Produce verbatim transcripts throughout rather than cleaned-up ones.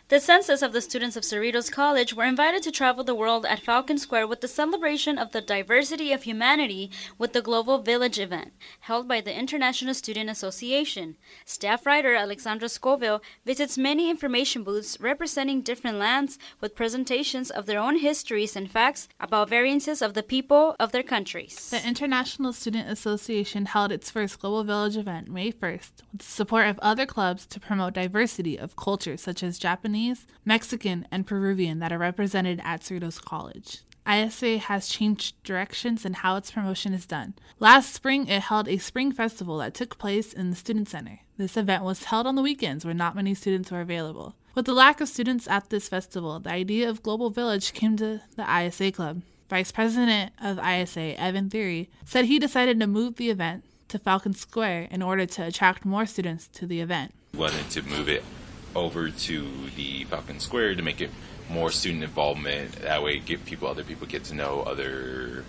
The census of the students of Cerritos College were invited to travel the world at Falcon Square with the celebration of the diversity of humanity with the Global Village event, held by the International Student Association. Staff writer Alexandra Scoville visits many information booths representing different lands with presentations of their own histories and facts about variances of the people of their countries. The International Student Association held its first Global Village event May first with the support of other clubs to promote diversity of cultures such as Japanese, Mexican, and Peruvian that are represented at Cerritos College. I S A has changed directions in how its promotion is done. Last spring, it held a spring festival that took place in the Student Center. This event was held on the weekends where not many students were available. With the lack of students at this festival, the idea of Global Village came to the I S A Club. Vice President of I S A, Evan Theory, said he decided to move the event to Falcon Square in order to attract more students to the event. We wanted to move it over to the Falcon Square to make it more student involvement. That way, get people, other people get to know other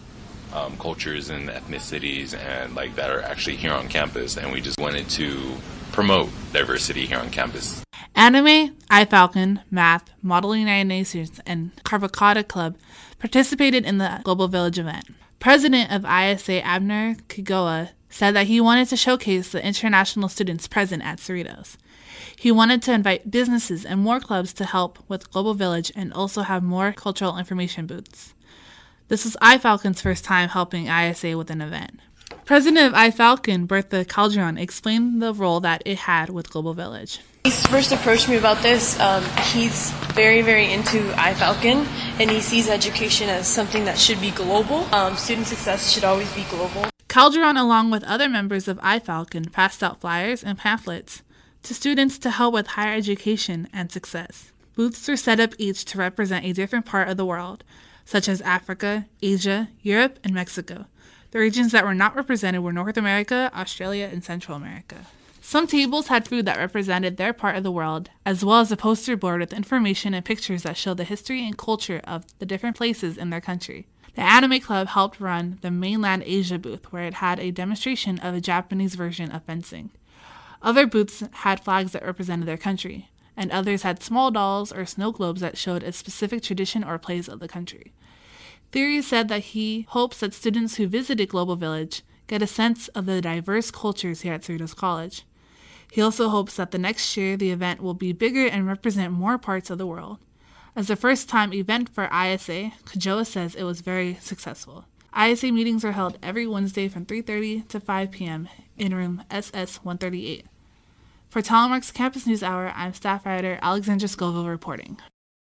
um, cultures and ethnicities and like that are actually here on campus. And we just wanted to promote diversity here on campus. Anime, iFalcon, Math, Modeling United Nations, and Carvacata Club participated in the Global Village event. President of I S A, Abner Kigoa, said that he wanted to showcase the international students present at Cerritos. He wanted to invite businesses and more clubs to help with Global Village and also have more cultural information booths. This was iFalcon's first time helping I S A with an event. President of iFalcon, Bertha Calderon, explained the role that it had with Global Village. He first approached me about this. Um, he's very, very into iFalcon, and he sees education as something that should be global. Um, student success should always be global. Calderon, along with other members of iFalcon, passed out flyers and pamphlets to students to help with higher education and success. Booths were set up each to represent a different part of the world, such as Africa, Asia, Europe, and Mexico. The regions that were not represented were North America, Australia, and Central America. Some tables had food that represented their part of the world, as well as a poster board with information and pictures that showed the history and culture of the different places in their country. The Anime Club helped run the Mainland Asia booth, where it had a demonstration of a Japanese version of fencing. Other booths had flags that represented their country, and others had small dolls or snow globes that showed a specific tradition or place of the country. Theory said that he hopes that students who visited Global Village get a sense of the diverse cultures here at Cerritos College. He also hopes that the next year the event will be bigger and represent more parts of the world. As a first-time event for I S A, Kajoa says it was very successful. I S A meetings are held every Wednesday from three thirty to five p.m. in room S S one thirty-eight. For Telemark's Campus News Hour, I'm staff writer Alexandra Scoville reporting.